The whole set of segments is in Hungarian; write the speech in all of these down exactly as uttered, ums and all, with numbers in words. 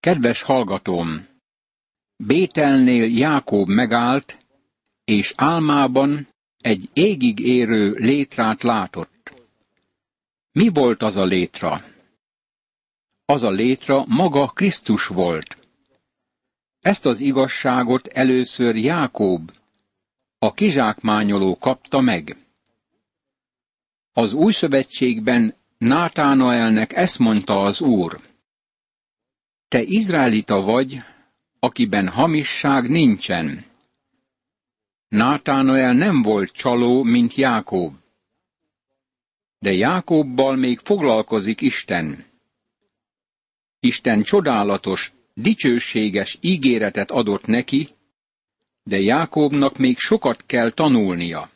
Kedves hallgatóm! Bételnél Jákob megállt, és álmában egy égig érő létrát látott. Mi volt az a létra? Az a létra maga Krisztus volt. Ezt az igazságot először Jákob, a kizsákmányoló kapta meg. Az új szövetségben Nátánaelnek ezt mondta az Úr: te izraelita vagy, akiben hamisság nincsen. Nátánael nem volt csaló, mint Jákob. De Jákobbal még foglalkozik Isten. Isten csodálatos, dicsőséges ígéretet adott neki, de Jákobnak még sokat kell tanulnia.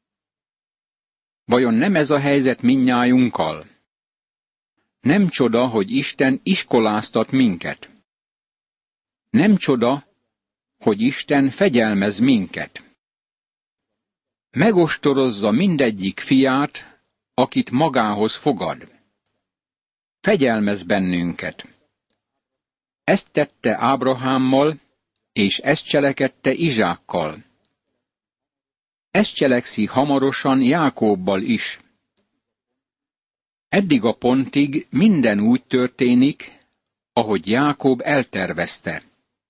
Vajon nem ez a helyzet mindnyájunkkal? Nem csoda, hogy Isten iskoláztat minket. Nem csoda, hogy Isten fegyelmez minket. Megostorozza mindegyik fiát, akit magához fogad. Fegyelmez bennünket. Ezt tette Ábrahámmal, és ezt cselekedte Izsákkal. Ezt cselekszi hamarosan Jákobbal is. Eddig a pontig minden úgy történik, ahogy Jákob eltervezte.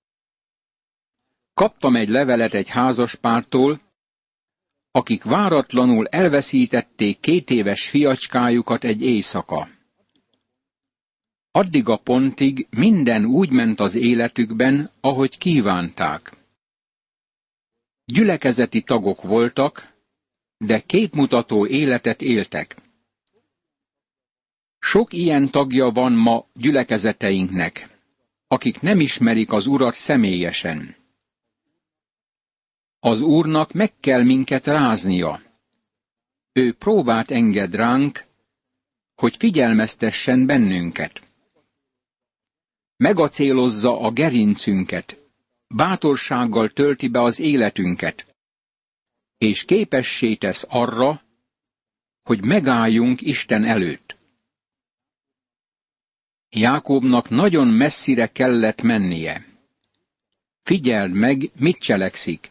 Kaptam egy levelet egy házaspártól, akik váratlanul elveszítették két éves fiacskájukat egy éjszaka. Addig a pontig minden úgy ment az életükben, ahogy kívánták. Gyülekezeti tagok voltak, de képmutató életet éltek. Sok ilyen tagja van ma gyülekezeteinknek, akik nem ismerik az Urat személyesen. Az Úrnak meg kell minket ráznia. Ő próbát enged ránk, hogy figyelmeztessen bennünket. Megacélozza a gerincünket, bátorsággal tölti be az életünket, és képessé tesz arra, hogy megálljunk Isten előtt. Jákobnak nagyon messzire kellett mennie. Figyeld meg, mit cselekszik.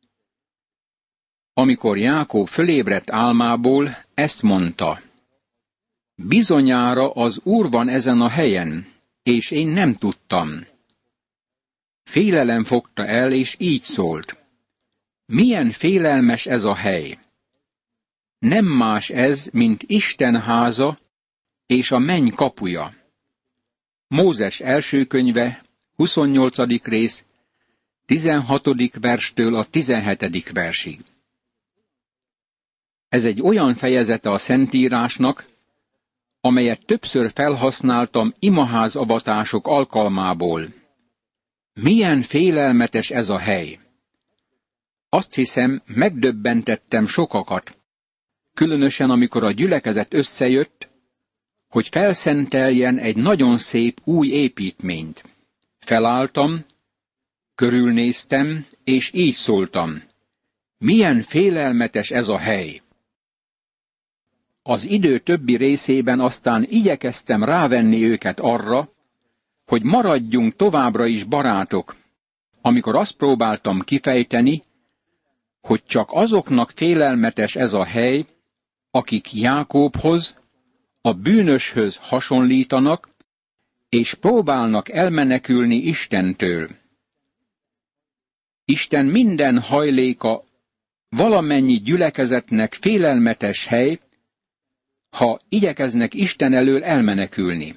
Amikor Jákob fölébredt álmából, ezt mondta: bizonyára az Úr van ezen a helyen, és én nem tudtam. Félelem fogta el, és így szólt: milyen félelmes ez a hely! Nem más ez, mint Isten háza és a menny kapuja. Mózes első könyve, huszonnyolcadik rész, tizenhatodik verstől a tizenhetedik versig. Ez egy olyan fejezete a Szentírásnak, amelyet többször felhasználtam imaház avatások alkalmából. Milyen félelmetes ez a hely! Azt hiszem, megdöbbentettem sokakat, különösen amikor a gyülekezet összejött, hogy felszenteljen egy nagyon szép új építményt. Felálltam, körülnéztem, és így szóltam: milyen félelmetes ez a hely! Az idő többi részében aztán igyekeztem rávenni őket arra, hogy maradjunk továbbra is barátok, amikor azt próbáltam kifejteni, hogy csak azoknak félelmetes ez a hely, akik Jákobhoz, a bűnöshöz hasonlítanak, és próbálnak elmenekülni Istentől. Isten minden hajléka valamennyi gyülekezetnek félelmetes hely, ha igyekeznek Isten elől elmenekülni.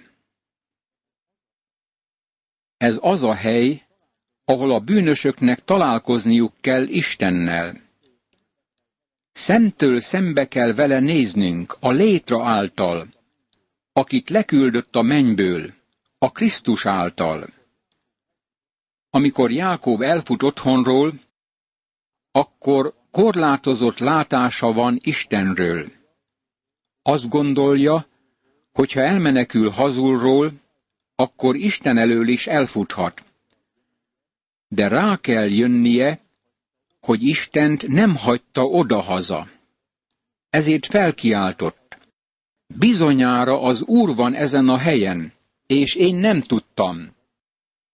Ez az a hely, ahol a bűnösöknek találkozniuk kell Istennel. Szemtől szembe kell vele néznünk a létra által, akit leküldött a mennyből, a Krisztus által. Amikor Jákob elfut otthonról, akkor korlátozott látása van Istenről. Azt gondolja, hogy ha elmenekül hazulról, akkor Isten elől is elfuthat. De rá kell jönnie, hogy Istent nem hagyta odahaza. Ezért felkiáltott: bizonyára az Úr van ezen a helyen, és én nem tudtam.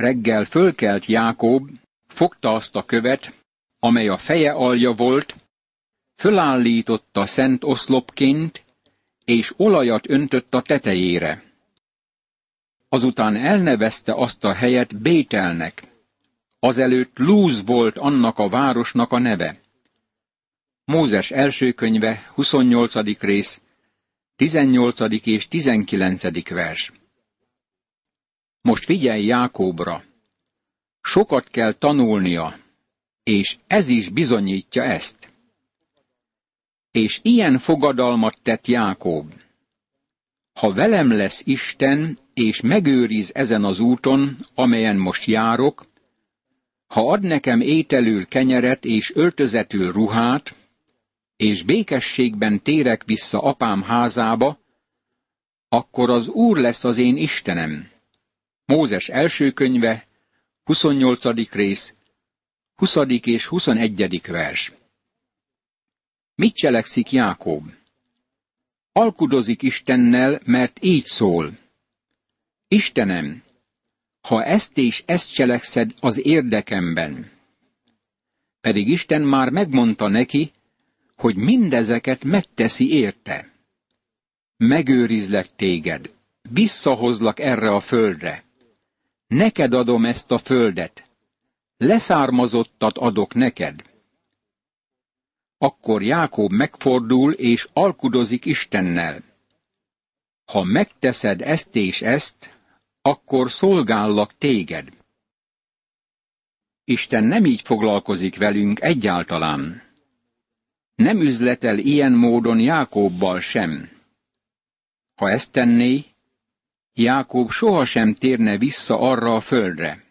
Reggel fölkelt Jákob, fogta azt a követ, amely a feje alja volt, fölállította szent oszlopként, és olajat öntött a tetejére. Azután elnevezte azt a helyet Bételnek. Azelőtt Lúz volt annak a városnak a neve. Mózes első könyve, huszonnyolcadik rész, tizennyolcadik és tizenkilencedik vers. Most figyelj Jákóbra! Sokat kell tanulnia, és ez is bizonyítja ezt. És ilyen fogadalmat tett Jákob. Ha velem lesz Isten, és megőriz ezen az úton, amelyen most járok, ha ad nekem ételül kenyeret és öltözetül ruhát, és békességben térek vissza apám házába, akkor az Úr lesz az én Istenem. Mózes első könyve, huszonnyolcadik rész, huszadik és huszonegyedik vers. Mit cselekszik Jákob? Alkudozik Istennel, mert így szól. Istenem, ha ezt és ezt cselekszed az érdekemben. Pedig Isten már megmondta neki, hogy mindezeket megteszi érte. Megőrizlek téged, visszahozlak erre a földre. Neked adom ezt a földet, leszármazottat adok neked. Akkor Jákob megfordul és alkudozik Istennel. Ha megteszed ezt és ezt, akkor szolgállak téged. Isten nem így foglalkozik velünk egyáltalán. Nem üzletel ilyen módon Jákobbal sem. Ha ezt tenné, Jákob sohasem térne vissza arra a földre.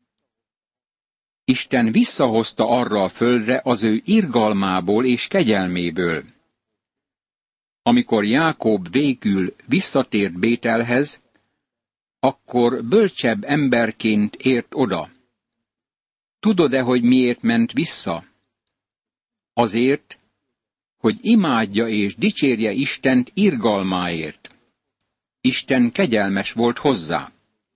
Isten visszahozta arra a földre az ő irgalmából és kegyelméből. Amikor Jákob végül visszatért Bételhez, akkor bölcsebb emberként ért oda. Tudod-e, hogy miért ment vissza? Azért, hogy imádja és dicsérje Istent irgalmáért. Isten kegyelmes volt hozzá.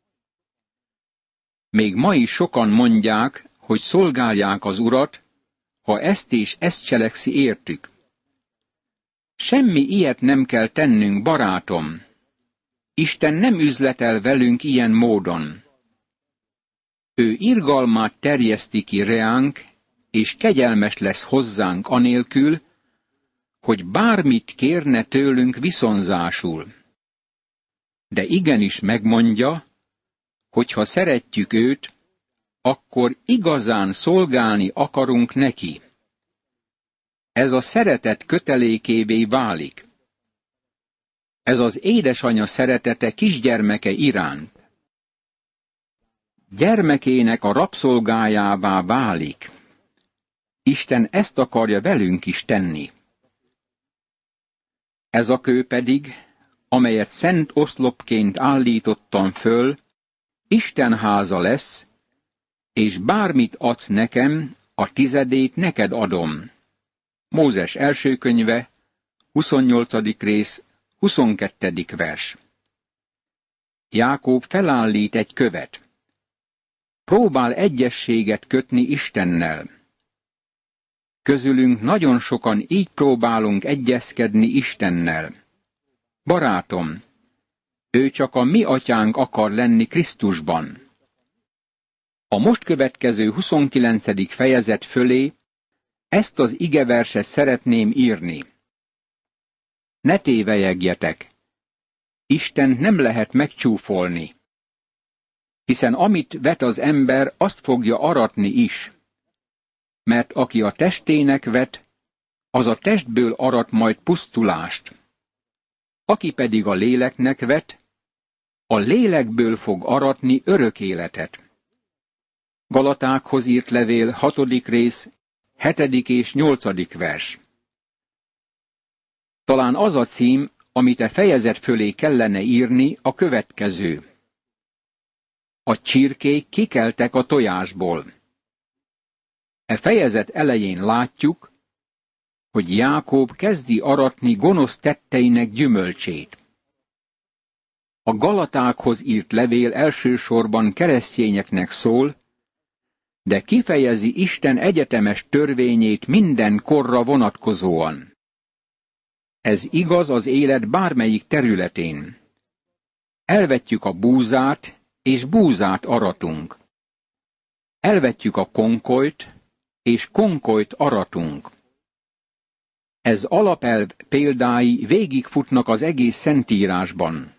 Még ma is sokan mondják, hogy szolgálják az Urat, ha ezt és ezt cselekszi értük. Semmi ilyet nem kell tennünk, barátom. Isten nem üzletel velünk ilyen módon. Ő irgalmát terjeszti ki reánk, és kegyelmes lesz hozzánk anélkül, hogy bármit kérne tőlünk viszonzásul. De igenis megmondja, hogy ha szeretjük őt, akkor igazán szolgálni akarunk neki. Ez a szeretet kötelékévé válik. Ez az édesanya szeretete kisgyermeke iránt. Gyermekének a rabszolgájává válik. Isten ezt akarja velünk is tenni. Ez a kő pedig, amelyet szent oszlopként állítottam föl, Isten háza lesz, és bármit adsz nekem, a tizedét neked adom. Mózes első könyve, huszonnyolcadik rész, huszonkettedik vers. Jákob felállít egy követ. Próbál egyességet kötni Istennel. Közülünk nagyon sokan így próbálunk egyezkedni Istennel. Barátom, ő csak a mi atyánk akar lenni Krisztusban. A most következő huszonkilencedik fejezet fölé ezt az igeverset szeretném írni. Ne tévelyegjetek! Istent nem lehet megcsúfolni, hiszen amit vet az ember, azt fogja aratni is. Mert aki a testének vet, az a testből arat majd pusztulást. Aki pedig a léleknek vet, a lélekből fog aratni örök életet. Galatákhoz írt levél, hatodik rész, hetedik és nyolcadik vers. Talán az a cím, amit e fejezet fölé kellene írni, a következő. A csirkék kikeltek a tojásból. E fejezet elején látjuk, hogy Jákob kezdi aratni gonosz tetteinek gyümölcsét. A Galatákhoz írt levél elsősorban keresztényeknek szól, de kifejezi Isten egyetemes törvényét minden korra vonatkozóan. Ez igaz az élet bármelyik területén. Elvetjük a búzát, és búzát aratunk. Elvetjük a konkolyt, és konkolyt aratunk. Ez alapelv példái végigfutnak az egész Szentírásban.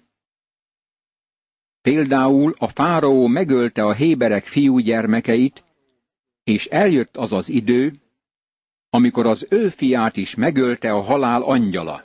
Például a fáraó megölte a héberek fiúgyermekeit, és eljött az az idő, amikor az ő fiát is megölte a halál angyala.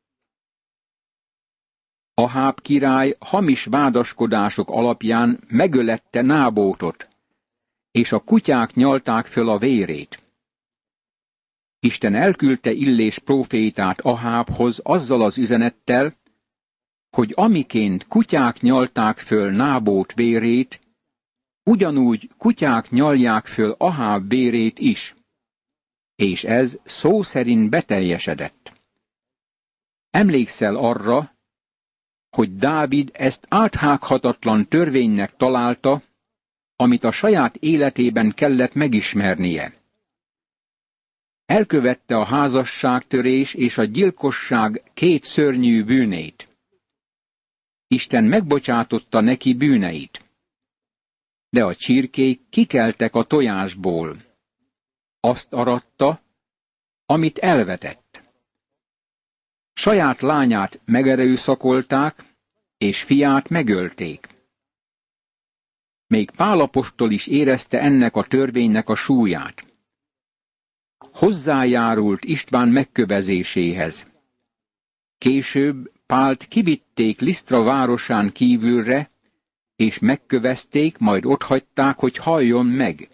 Aháb király hamis vádaskodások alapján megölette Nábótot, és a kutyák nyalták föl a vérét. Isten elküldte Illés prófétát Ahábhoz azzal az üzenettel, hogy amiként kutyák nyalták föl Nábót vérét, ugyanúgy kutyák nyalják föl Aháb vérét is. És ez szó szerint beteljesedett. Emlékszel arra, hogy Dávid ezt áthághatatlan törvénynek találta, amit a saját életében kellett megismernie. Elkövette a házasságtörés és a gyilkosság két szörnyű bűnét. Isten megbocsátotta neki bűneit. De a csirkék kikeltek a tojásból. Azt aratta, amit elvetett. Saját lányát megerőszakolták, és fiát megölték. Még Pál apostol is érezte ennek a törvénynek a súlyát. Hozzájárult István megkövezéséhez. Később Pált kivitték Lisztra városán kívülre, és megkövezték, majd otthagyták, hogy halljon meg.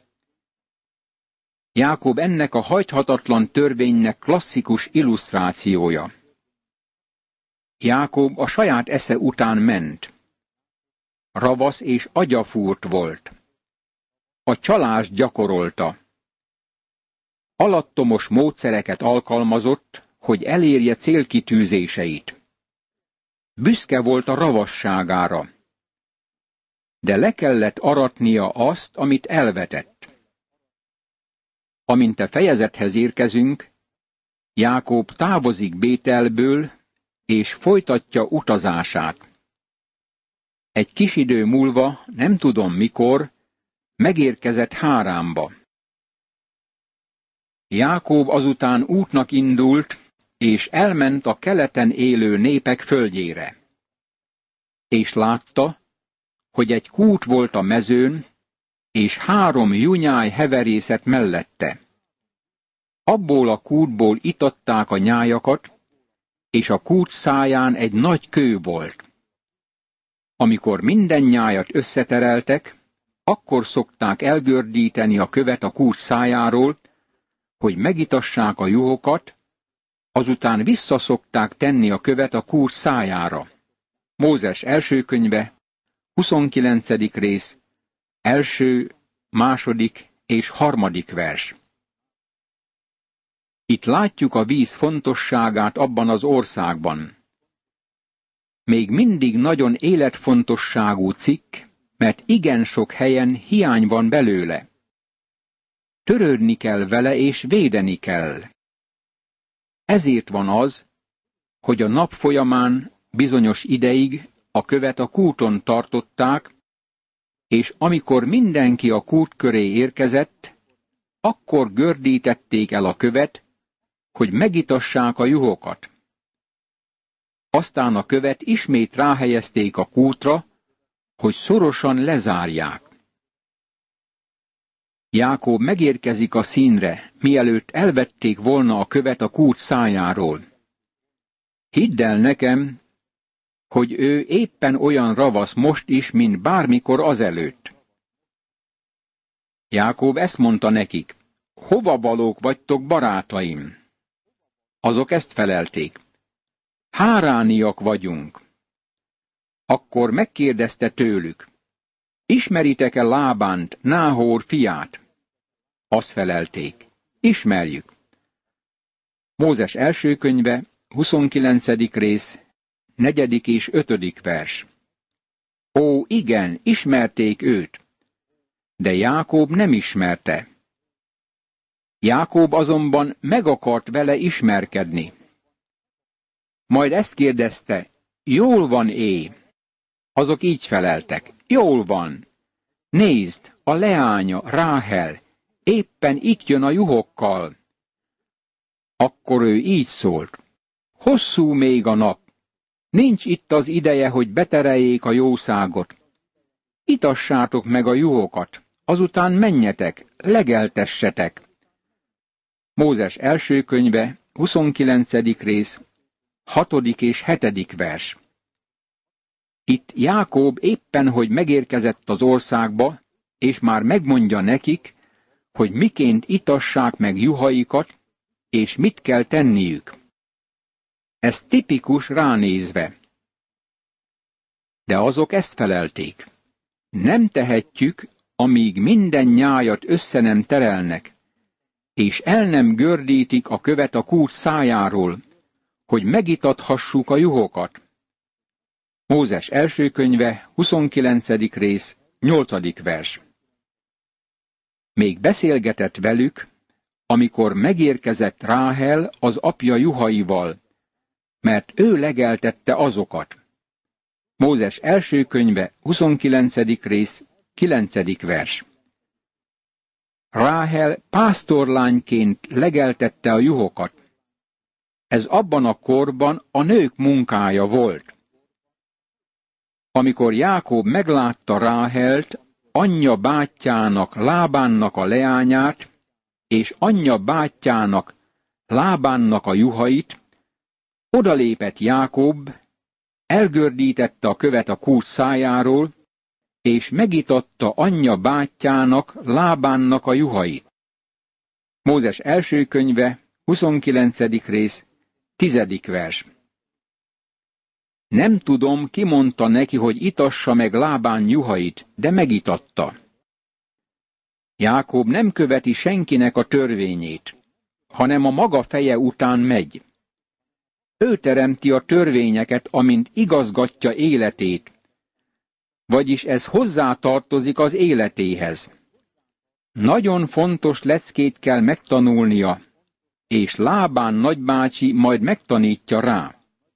Jákob ennek a hajthatatlan törvénynek klasszikus illusztrációja. Jákob a saját esze után ment. Ravasz és agyafúrt volt. A csalást gyakorolta. Alattomos módszereket alkalmazott, hogy elérje célkitűzéseit. Büszke volt a ravasságára. De le kellett aratnia azt, amit elvetett. Amint a fejezethez érkezünk, Jákob távozik Bételből, és folytatja utazását. Egy kis idő múlva, nem tudom mikor, megérkezett Háránba. Jákob azután útnak indult, és elment a keleten élő népek földjére. És látta, hogy egy kút volt a mezőn, és három junyály heverészet mellette. Abból a kútból itatták a nyájakat, és a kút száján egy nagy kő volt. Amikor minden nyájat összetereltek, akkor szokták elgördíteni a követ a kút szájáról, hogy megitassák a juhokat, azután visszaszokták tenni a követ a kút szájára. Mózes első könyve, huszonkilencedik rész, első, második és harmadik vers. Itt látjuk a víz fontosságát abban az országban. Még mindig nagyon életfontosságú cikk, mert igen sok helyen hiány van belőle. Törődni kell vele és védeni kell. Ezért van az, hogy a nap folyamán bizonyos ideig a követ a kúton tartották, és amikor mindenki a kút köré érkezett, akkor gördítették el a követ, hogy megitassák a juhokat. Aztán a követ ismét ráhelyezték a kútra, hogy szorosan lezárják. Jákob megérkezik a színre, mielőtt elvették volna a követ a kút szájáról. Hidd el nekem, hogy ő éppen olyan ravasz most is, mint bármikor azelőtt. Jákob ezt mondta nekik: hova valók vagytok, barátaim? Azok ezt felelték: hárániak vagyunk. Akkor megkérdezte tőlük: ismeritek-e Lábánt, Náhor fiát? Azt felelték: ismerjük. Mózes első könyve, huszonkilencedik rész, negyedik és ötödik vers. Ó, igen, ismerték őt, de Jákob nem ismerte. Jákob azonban meg akart vele ismerkedni. Majd ezt kérdezte, jól van é? Azok így feleltek, jól van. Nézd, a leánya, Ráhel, éppen itt jön a juhokkal. Akkor ő így szólt, hosszú még a nap, nincs itt az ideje, hogy betereljék a jószágot. Itassátok meg a juhokat, azután menjetek, legeltessetek. Mózes első könyve, huszonkilencedik rész, hatodik és hetedik vers. Itt Jákob éppen, hogy megérkezett az országba, és már megmondja nekik, hogy miként itassák meg juhaikat, és mit kell tenniük. Ez tipikus ránézve. De azok ezt felelték. Nem tehetjük, amíg minden nyájat össze nem terelnek, és el nem gördítik a követ a kút szájáról, hogy megitathassuk a juhokat. Mózes első könyve, huszonkilencedik rész, nyolcadik vers. Még beszélgetett velük, amikor megérkezett Ráhel az apja juhaival, mert ő legeltette azokat. Mózes első könyve, huszonkilencedik rész, kilencedik vers. Ráhel pásztorlányként legeltette a juhokat. Ez abban a korban a nők munkája volt. Amikor Jákob meglátta Ráhelt, anyja bátyjának, Lábánnak a leányát, és anyja bátyjának, Lábánnak a juhait, odalépett Jákob, elgördítette a követ a kút szájáról, és megitatta anyja bátyjának, Lábánnak a juhait. Mózes első könyve, huszonkilencedik rész, tizedik vers. Nem tudom, ki mondta neki, hogy itassa meg Lábán juhait, de megitatta. Jákob nem követi senkinek a törvényét, hanem a maga feje után megy. Ő teremti a törvényeket, amint igazgatja életét, vagyis ez hozzátartozik az életéhez. Nagyon fontos leckét kell megtanulnia, és Lábán nagybácsi majd megtanítja rá.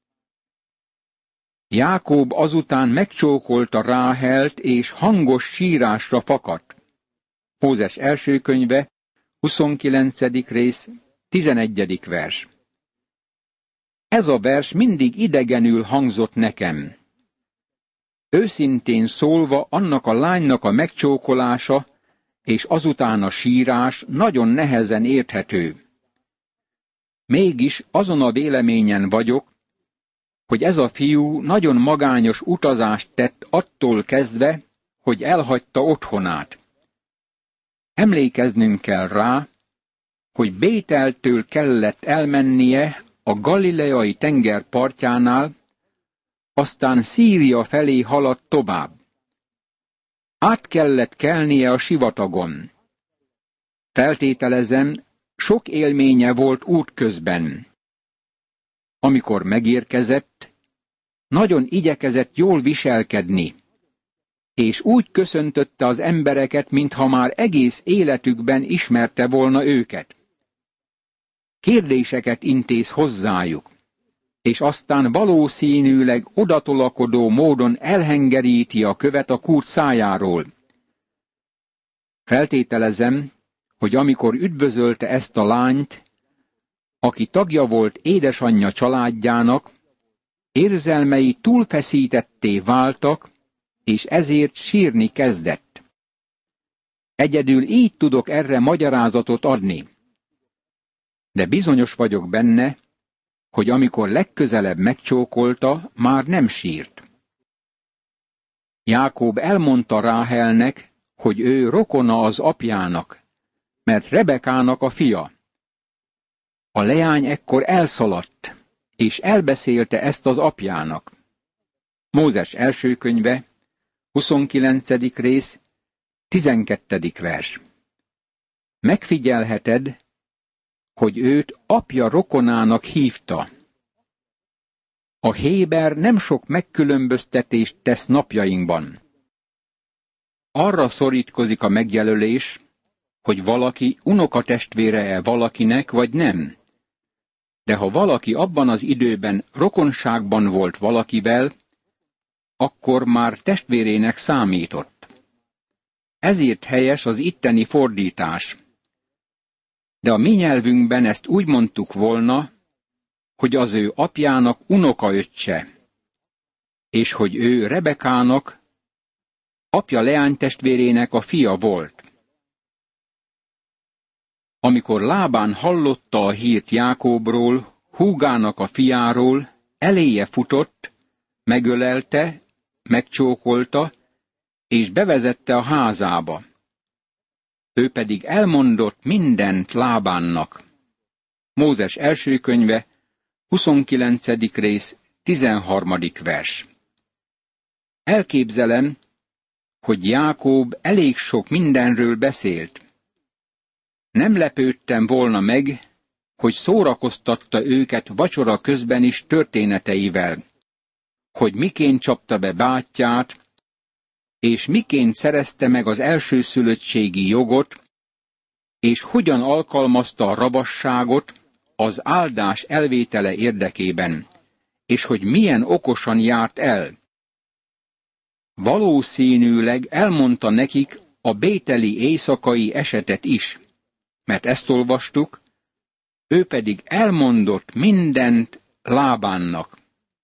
Jákob azután megcsókolta Ráhelt, és hangos sírásra fakadt. Mózes első könyve, huszonkilencedik rész, tizenegyedik vers. Ez a vers mindig idegenül hangzott nekem. Őszintén szólva, annak a lánynak a megcsókolása és azután a sírás nagyon nehezen érthető. Mégis azon a véleményen vagyok, hogy ez a fiú nagyon magányos utazást tett attól kezdve, hogy elhagyta otthonát. Emlékeznünk kell rá, hogy Bételtől kellett elmennie a galileai tenger partjánál, aztán Szíria felé haladt tovább. Át kellett kelnie a sivatagon. Feltételezem, sok élménye volt útközben. Amikor megérkezett, nagyon igyekezett jól viselkedni, és úgy köszöntötte az embereket, mintha már egész életükben ismerte volna őket. Kérdéseket intéz hozzájuk, és aztán valószínűleg odatolakodó módon elhengeríti a követ a kút szájáról. Feltételezem, hogy amikor üdvözölte ezt a lányt, aki tagja volt édesanyja családjának, érzelmei túlfeszítetté váltak, és ezért sírni kezdett. Egyedül így tudok erre magyarázatot adni. De bizonyos vagyok benne, hogy amikor legközelebb megcsókolta, már nem sírt. Jákob elmondta Ráhelnek, hogy ő rokona az apjának, mert Rebekának a fia. A leány ekkor elszaladt, és elbeszélte ezt az apjának. Mózes első könyve, huszonkilencedik rész, tizenkettedik vers. Megfigyelheted, hogy őt apja rokonának hívta. A héber nem sok megkülönböztetést tesz napjainkban. Arra szorítkozik a megjelölés, hogy valaki unokatestvére-e valakinek, vagy nem. De ha valaki abban az időben rokonságban volt valakivel, akkor már testvérének számított. Ezért helyes az itteni fordítás. De a mi nyelvünkben ezt úgy mondtuk volna, hogy az ő apjának unokaöccse, és hogy ő Rebekának, apja leánytestvérének a fia volt. Amikor Lábán hallotta a hírt Jákóbról, húgának a fiáról, eléje futott, megölelte, megcsókolta, és bevezette a házába. Ő pedig elmondott mindent Lábánnak. Mózes első könyve, huszonkilencedik rész, tizenharmadik vers. Elképzelem, hogy Jákob elég sok mindenről beszélt. Nem lepődtem volna meg, hogy szórakoztatta őket vacsora közben is történeteivel, hogy miként csapta be bátyját, és miként szerezte meg az elsőszülöttségi jogot, és hogyan alkalmazta a ravasságot az áldás elvétele érdekében, és hogy milyen okosan járt el. Valószínűleg elmondta nekik a bételi éjszakai esetet is, mert ezt olvastuk, ő pedig elmondott mindent Lábánnak.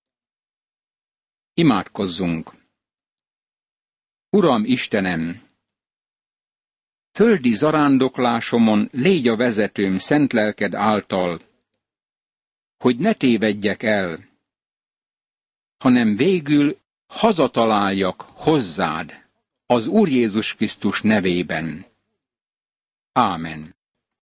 Imádkozzunk! Uram Istenem! Földi zarándoklásomon légy a vezetőm szent lelked által, hogy ne tévedjek el, hanem végül hazataláljak hozzád az Úr Jézus Krisztus nevében. Ámen.